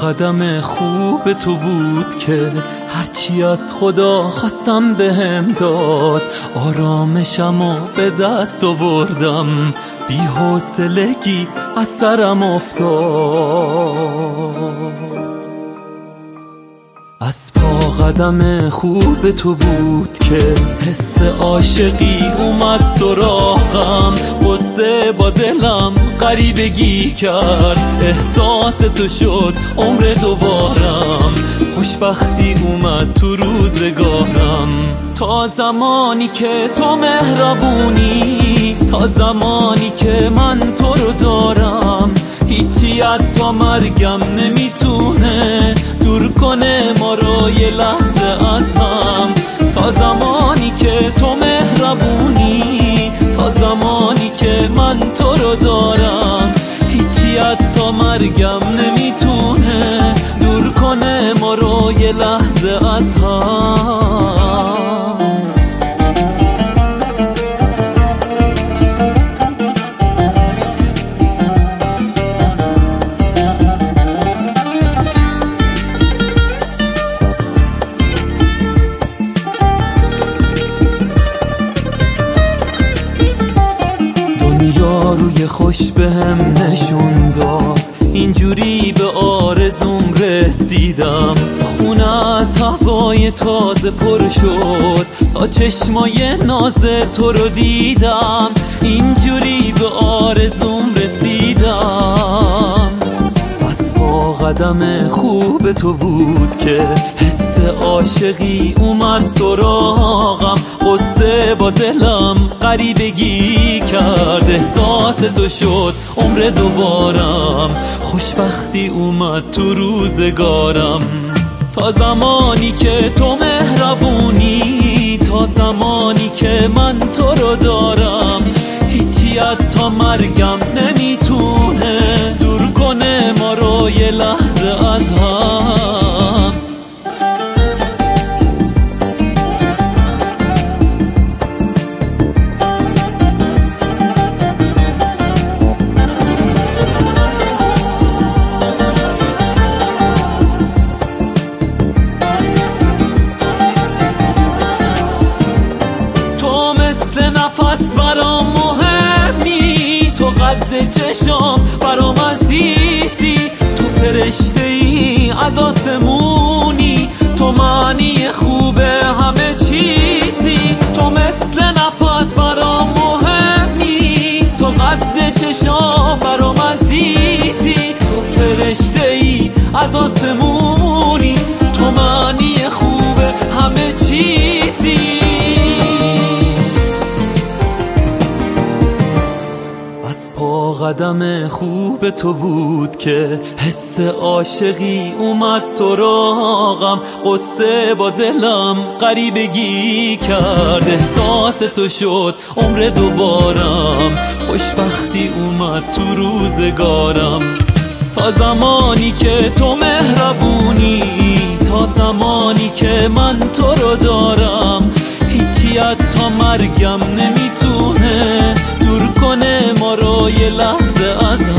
قدم خوب تو بود که هرچی از خدا خواستم بهم داد. آرامشمو به دست آوردم، بی حوصلگی از سرم افتاد. از پا قدم خوب تو بود که حس عاشقی اومد سراغم. قصه با دلم غریبگی کرد، احساس تو شد عمر دوبارم. خوشبختی اومد تو روزگارم. تا زمانی که تو مهربونی، تا زمانی که من تو رو دارم، هیچی حتی مرگم نمیتونه دور کنه ما رو یه لحظه از هم. تا زمانی که تو مهربونی، تا زمانی که من تو رو دارم، هیچی حتی مرگم نمیتونه دور کنه ما رو یه لحظه از هم. روی خوش بهم نشون داد، اینجوری به آرزوم رسیدم. خونه از هوای تازه پر شد، تا چشمای ناز تو رو دیدم. اینجوری به آرزوم رسیدم. از پا قدم خوب تو بود که حس عاشقی اومد سراغم. قصه با دلم غریبگی کرد، احساس تو شد عمر دوبارم. خوشبختی اومد تو روزگارم. تا زمانی که تو مهربونی، تا زمانی که من تو رو دارم، هیچی حتی مرگم نمیتونه دور کنه ما رو یه لحظه از هم. برام مهمی، تو قد چشام برام عزیزی. تو فرشته ای از آسمونی، تو معنی خوب همه چیزی. تو مثل نفس برام مهمی، تو قد چشام برام عزیزی. تو فرشته ای از آسمونی، تو معنی خوب همه چیزی. پا قدم خوب تو بود که حس عاشقی اومد سراغم. قصه با دلم غریبگی کرد، احساس تو شد عمر دوبارم. خوشبختی اومد تو روزگارم. تا زمانی که تو مهربونی، تا زمانی که من تو رو دارم، هیچی حتی مرگم نمیتونه دور کنه ما رو یه لحظه از